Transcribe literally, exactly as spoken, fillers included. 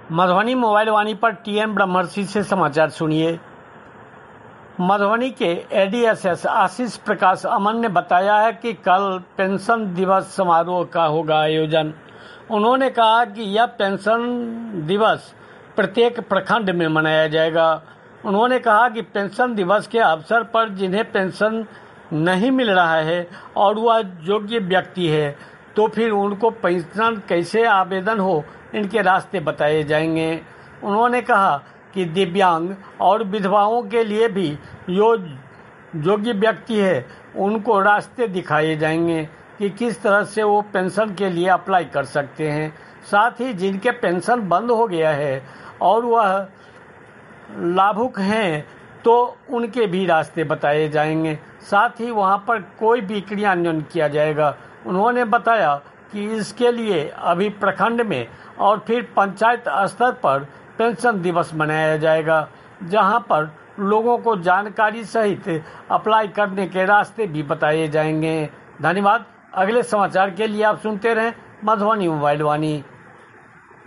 Madhubani mobile वाणी पर TN ब्रह्मर्षि से समाचार सुनिए। मधुबनी के एडीएसएस आशीष प्रकाश अमन ने बताया है कि कल पेंशन दिवस समारोह का होगा आयोजन। उन्होंने कहा कि यह पेंशन दिवस प्रत्येक प्रखंड में मनाया जाएगा। उन्होंने कहा कि पेंशन दिवस के अवसर पर जिन्हें पेंशन नहीं मिल रहा है और वह योग्य व्यक्ति है तो फिर उनको पेंशन कैसे आवेदन हो, इनके रास्ते बताए जाएंगे। उन्होंने कहा कि दिव्यांग और विधवाओं के लिए भी जो योग्य व्यक्ति है उनको रास्ते दिखाए जाएंगे कि किस तरह से वो पेंशन के लिए अप्लाई कर सकते हैं। साथ ही जिनके पेंशन बंद हो गया है और वह लाभुक हैं तो उनके भी रास्ते बताए जाएंगे। साथ ही वहां पर कोई भी क्रियान्वयन किया जाएगा। उन्होंने बताया कि इसके लिए अभी प्रखंड में और फिर पंचायत स्तर पर पेंशन दिवस मनाया जाएगा, जहां पर लोगों को जानकारी सहित अप्लाई करने के रास्ते भी बताए जाएंगे। धन्यवाद। अगले समाचार के लिए आप सुनते रहें मधुबनी मोबाइल वाणी।